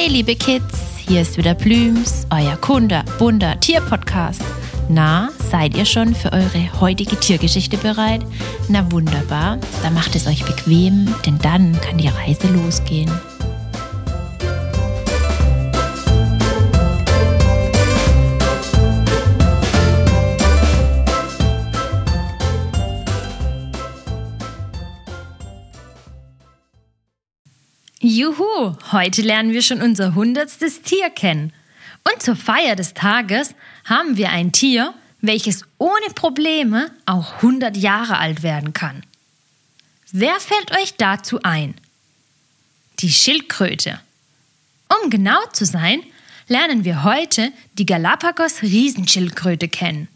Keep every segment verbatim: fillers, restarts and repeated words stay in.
Hey liebe Kids, hier ist wieder Blüms, euer Kunde, bunter Tierpodcast. Na, seid ihr schon für eure heutige Tiergeschichte bereit? Na wunderbar, dann macht es euch bequem, denn dann kann die Reise losgehen. Juhu, heute lernen wir schon unser hundertstes Tier kennen. Und zur Feier des Tages haben wir ein Tier, welches ohne Probleme auch hundert Jahre alt werden kann. Wer fällt euch dazu ein? Die Schildkröte. Um genau zu sein, lernen wir heute die Galapagos-Riesenschildkröte kennen.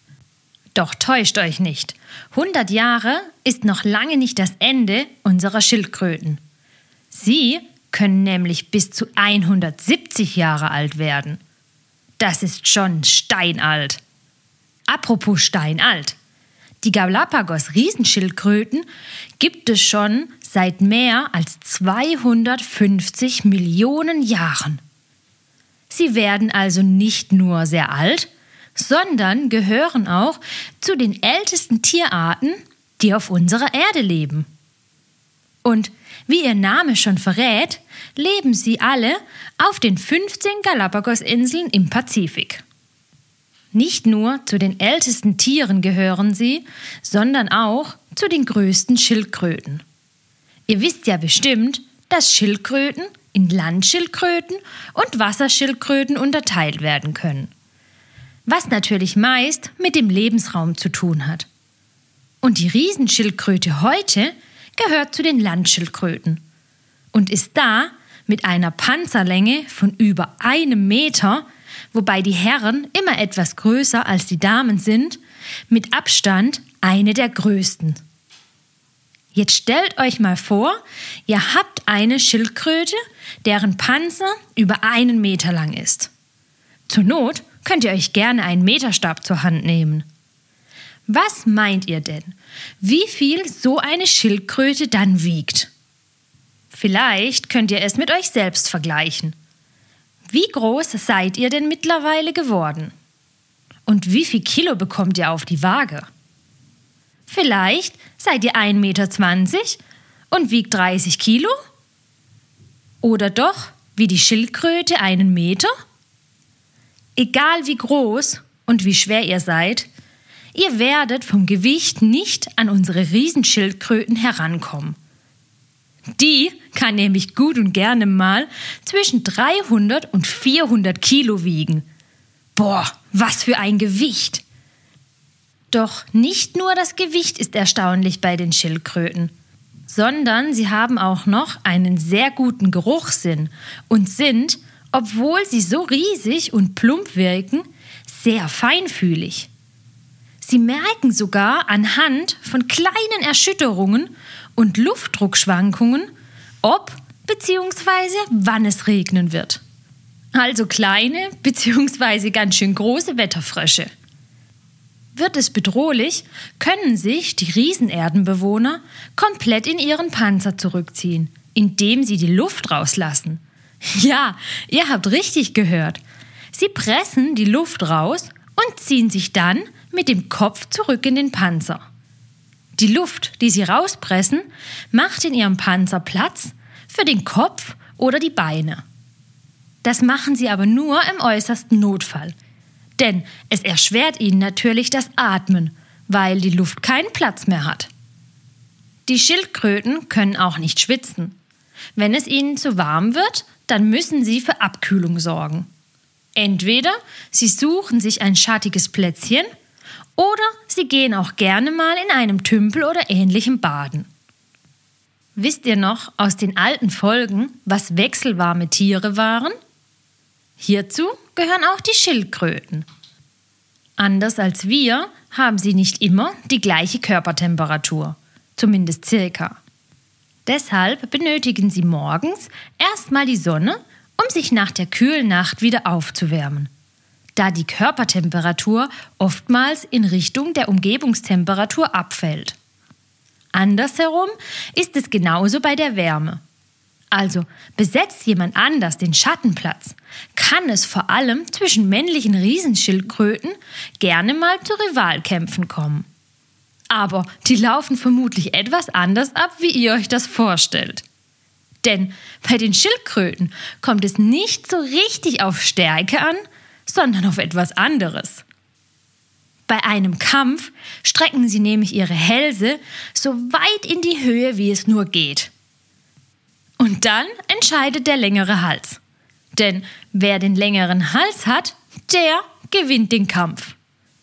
Doch täuscht euch nicht, hundert Jahre ist noch lange nicht das Ende unserer Schildkröten. Sie können nämlich bis zu hundertsiebzig Jahre alt werden. Das ist schon steinalt. Apropos steinalt. Die Galapagos-Riesenschildkröten gibt es schon seit mehr als zweihundertfünfzig Millionen Jahren. Sie werden also nicht nur sehr alt, sondern gehören auch zu den ältesten Tierarten, die auf unserer Erde leben. Und wie ihr Name schon verrät, leben sie alle auf den fünfzehn Galapagos-Inseln im Pazifik. Nicht nur zu den ältesten Tieren gehören sie, sondern auch zu den größten Schildkröten. Ihr wisst ja bestimmt, dass Schildkröten in Landschildkröten und Wasserschildkröten unterteilt werden können. Was natürlich meist mit dem Lebensraum zu tun hat. Und die Riesenschildkröte heute gehört zu den Landschildkröten und ist da mit einer Panzerlänge von über einem Meter, wobei die Herren immer etwas größer als die Damen sind, mit Abstand eine der größten. Jetzt stellt euch mal vor, ihr habt eine Schildkröte, deren Panzer über einen Meter lang ist. Zur Not könnt ihr euch gerne einen Meterstab zur Hand nehmen. Was meint ihr denn, wie viel so eine Schildkröte dann wiegt? Vielleicht könnt ihr es mit euch selbst vergleichen. Wie groß seid ihr denn mittlerweile geworden? Und wie viel Kilo bekommt ihr auf die Waage? Vielleicht seid ihr ein Meter zwanzig und wiegt dreißig Kilo? Oder doch, wie die Schildkröte, einen Meter? Egal wie groß und wie schwer ihr seid, ihr werdet vom Gewicht nicht an unsere Riesenschildkröten herankommen. Die kann nämlich gut und gerne mal zwischen dreihundert und vierhundert Kilo wiegen. Boah, was für ein Gewicht! Doch nicht nur das Gewicht ist erstaunlich bei den Schildkröten, sondern sie haben auch noch einen sehr guten Geruchssinn und sind, obwohl sie so riesig und plump wirken, sehr feinfühlig. Sie merken sogar anhand von kleinen Erschütterungen und Luftdruckschwankungen, ob bzw. wann es regnen wird. Also kleine bzw. ganz schön große Wetterfrösche. Wird es bedrohlich, können sich die Riesenerdenbewohner komplett in ihren Panzer zurückziehen, indem sie die Luft rauslassen. Ja, ihr habt richtig gehört. Sie pressen die Luft raus und ziehen sich dann mit dem Kopf zurück in den Panzer. Die Luft, die sie rauspressen, macht in ihrem Panzer Platz für den Kopf oder die Beine. Das machen sie aber nur im äußersten Notfall. Denn es erschwert ihnen natürlich das Atmen, weil die Luft keinen Platz mehr hat. Die Schildkröten können auch nicht schwitzen. Wenn es ihnen zu warm wird, dann müssen sie für Abkühlung sorgen. Entweder sie suchen sich ein schattiges Plätzchen oder sie gehen auch gerne mal in einem Tümpel oder ähnlichem baden. Wisst ihr noch aus den alten Folgen, was wechselwarme Tiere waren? Hierzu gehören auch die Schildkröten. Anders als wir haben sie nicht immer die gleiche Körpertemperatur, zumindest circa. Deshalb benötigen sie morgens erstmal die Sonne, um sich nach der kühlen Nacht wieder aufzuwärmen, da die Körpertemperatur oftmals in Richtung der Umgebungstemperatur abfällt. Andersherum ist es genauso bei der Wärme. Also besetzt jemand anders den Schattenplatz, kann es vor allem zwischen männlichen Riesenschildkröten gerne mal zu Rivalkämpfen kommen. Aber die laufen vermutlich etwas anders ab, wie ihr euch das vorstellt. Denn bei den Schildkröten kommt es nicht so richtig auf Stärke an, sondern auf etwas anderes. Bei einem Kampf strecken sie nämlich ihre Hälse so weit in die Höhe, wie es nur geht. Und dann entscheidet der längere Hals. Denn wer den längeren Hals hat, der gewinnt den Kampf.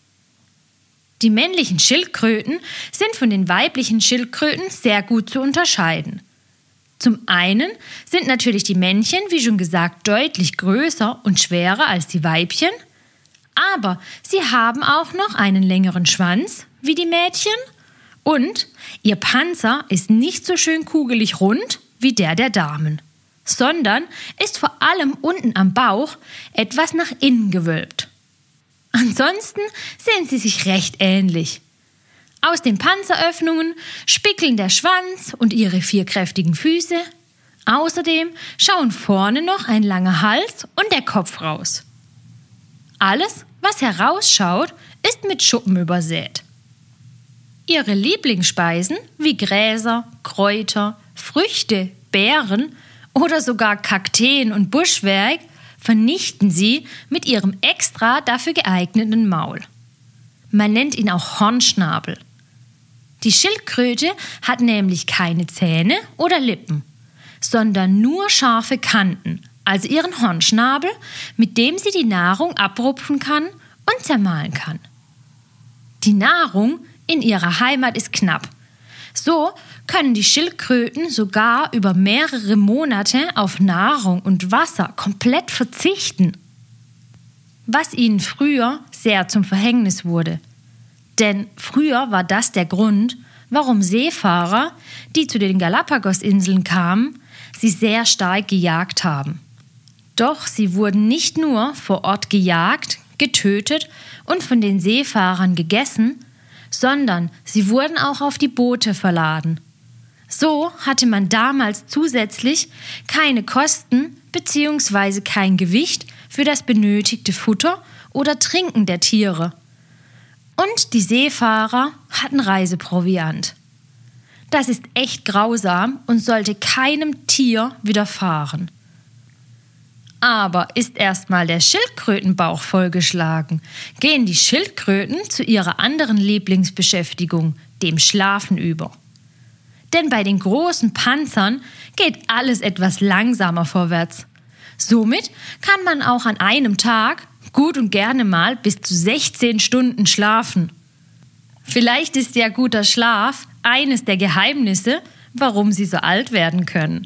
Die männlichen Schildkröten sind von den weiblichen Schildkröten sehr gut zu unterscheiden. Zum einen sind natürlich die Männchen, wie schon gesagt, deutlich größer und schwerer als die Weibchen, aber sie haben auch noch einen längeren Schwanz wie die Mädchen und ihr Panzer ist nicht so schön kugelig rund wie der der Damen, sondern ist vor allem unten am Bauch etwas nach innen gewölbt. Ansonsten sehen sie sich recht ähnlich. Aus den Panzeröffnungen spickeln der Schwanz und ihre vier kräftigen Füße. Außerdem schauen vorne noch ein langer Hals und der Kopf raus. Alles, was herausschaut, ist mit Schuppen übersät. Ihre Lieblingsspeisen wie Gräser, Kräuter, Früchte, Beeren oder sogar Kakteen und Buschwerk vernichten sie mit ihrem extra dafür geeigneten Maul. Man nennt ihn auch Hornschnabel. Die Schildkröte hat nämlich keine Zähne oder Lippen, sondern nur scharfe Kanten, also ihren Hornschnabel, mit dem sie die Nahrung abrupfen kann und zermahlen kann. Die Nahrung in ihrer Heimat ist knapp. So können die Schildkröten sogar über mehrere Monate auf Nahrung und Wasser komplett verzichten, was ihnen früher sehr zum Verhängnis wurde. Denn früher war das der Grund, warum Seefahrer, die zu den Galapagosinseln kamen, sie sehr stark gejagt haben. Doch sie wurden nicht nur vor Ort gejagt, getötet und von den Seefahrern gegessen, sondern sie wurden auch auf die Boote verladen. So hatte man damals zusätzlich keine Kosten bzw. kein Gewicht für das benötigte Futter oder Trinken der Tiere. Und die Seefahrer hatten Reiseproviant. Das ist echt grausam und sollte keinem Tier widerfahren. Aber ist erstmal der Schildkrötenbauch vollgeschlagen, gehen die Schildkröten zu ihrer anderen Lieblingsbeschäftigung, dem Schlafen über. Denn bei den großen Panzern geht alles etwas langsamer vorwärts. Somit kann man auch an einem Tag gut und gerne mal bis zu sechzehn Stunden schlafen. Vielleicht ist ja guter Schlaf eines der Geheimnisse, warum sie so alt werden können.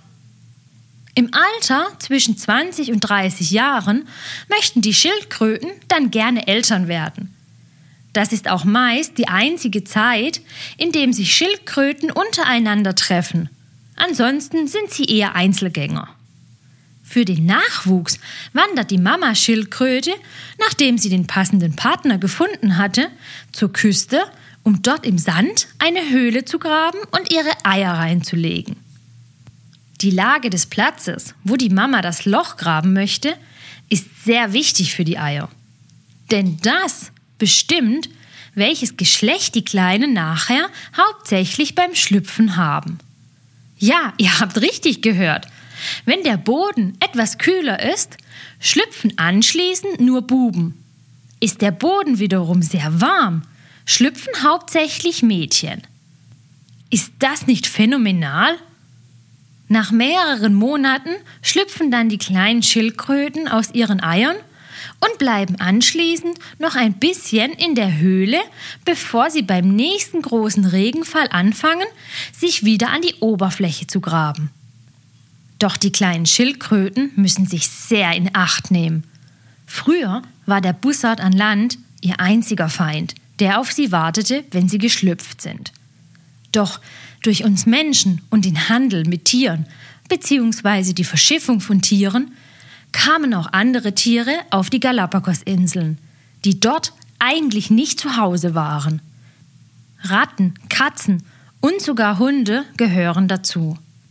Im Alter zwischen zwanzig und dreißig Jahren möchten die Schildkröten dann gerne Eltern werden. Das ist auch meist die einzige Zeit, in der sich Schildkröten untereinander treffen. Ansonsten sind sie eher Einzelgänger. Für den Nachwuchs wandert die Mama-Schildkröte, nachdem sie den passenden Partner gefunden hatte, zur Küste, um dort im Sand eine Höhle zu graben und ihre Eier reinzulegen. Die Lage des Platzes, wo die Mama das Loch graben möchte, ist sehr wichtig für die Eier. Denn das bestimmt, welches Geschlecht die Kleinen nachher hauptsächlich beim Schlüpfen haben. Ja, ihr habt richtig gehört. Wenn der Boden etwas kühler ist, schlüpfen anschließend nur Buben. Ist der Boden wiederum sehr warm, schlüpfen hauptsächlich Mädchen. Ist das nicht phänomenal? Nach mehreren Monaten schlüpfen dann die kleinen Schildkröten aus ihren Eiern und bleiben anschließend noch ein bisschen in der Höhle, bevor sie beim nächsten großen Regenfall anfangen, sich wieder an die Oberfläche zu graben. Doch die kleinen Schildkröten müssen sich sehr in Acht nehmen. Früher war der Bussard an Land ihr einziger Feind, der auf sie wartete, wenn sie geschlüpft sind. Doch durch uns Menschen und den Handel mit Tieren bzw. die Verschiffung von Tieren kamen auch andere Tiere auf die Galapagosinseln, die dort eigentlich nicht zu Hause waren. Ratten, Katzen und sogar Hunde gehören dazu.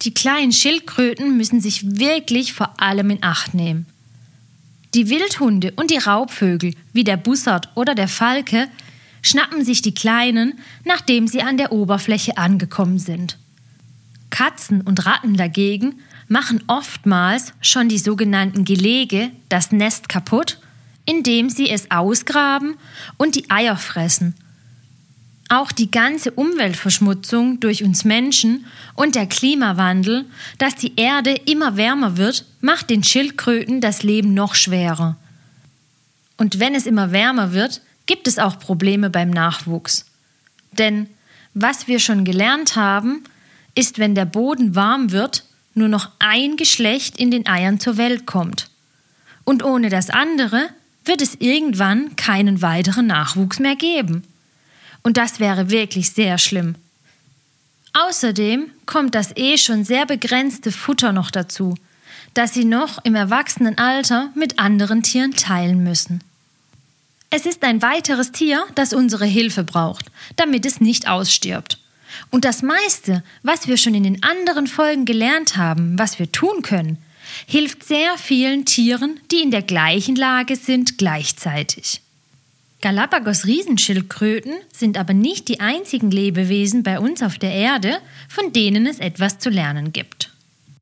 Die kleinen Schildkröten müssen sich wirklich vor allem in Acht nehmen. Die Wildhunde und die Raubvögel, wie der Bussard oder der Falke, schnappen sich die Kleinen, nachdem sie an der Oberfläche angekommen sind. Katzen und Ratten dagegen machen oftmals schon die sogenannten Gelege, das Nest, kaputt, indem sie es ausgraben und die Eier fressen. Auch die ganze Umweltverschmutzung durch uns Menschen und der Klimawandel, dass die Erde immer wärmer wird, macht den Schildkröten das Leben noch schwerer. Und wenn es immer wärmer wird, gibt es auch Probleme beim Nachwuchs. Denn was wir schon gelernt haben, ist, wenn der Boden warm wird, nur noch ein Geschlecht in den Eiern zur Welt kommt. Und ohne das andere wird es irgendwann keinen weiteren Nachwuchs mehr geben. Und das wäre wirklich sehr schlimm. Außerdem kommt das eh schon sehr begrenzte Futter noch dazu, das sie noch im Erwachsenenalter mit anderen Tieren teilen müssen. Es ist ein weiteres Tier, das unsere Hilfe braucht, damit es nicht ausstirbt. Und das meiste, was wir schon in den anderen Folgen gelernt haben, was wir tun können, hilft sehr vielen Tieren, die in der gleichen Lage sind, gleichzeitig. Galapagos-Riesenschildkröten sind aber nicht die einzigen Lebewesen bei uns auf der Erde, von denen es etwas zu lernen gibt.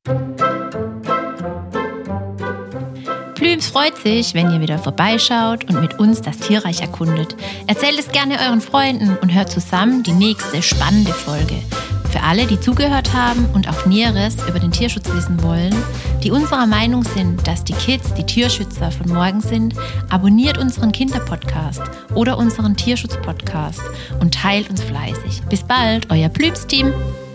Plüms freut sich, wenn ihr wieder vorbeischaut und mit uns das Tierreich erkundet. Erzählt es gerne euren Freunden und hört zusammen die nächste spannende Folge. Für alle, die zugehört haben und auch Näheres über den Tierschutz wissen wollen, die unserer Meinung sind, dass die Kids die Tierschützer von morgen sind, abonniert unseren Kinderpodcast oder unseren Tierschutzpodcast und teilt uns fleißig. Bis bald, euer Plüms-Team!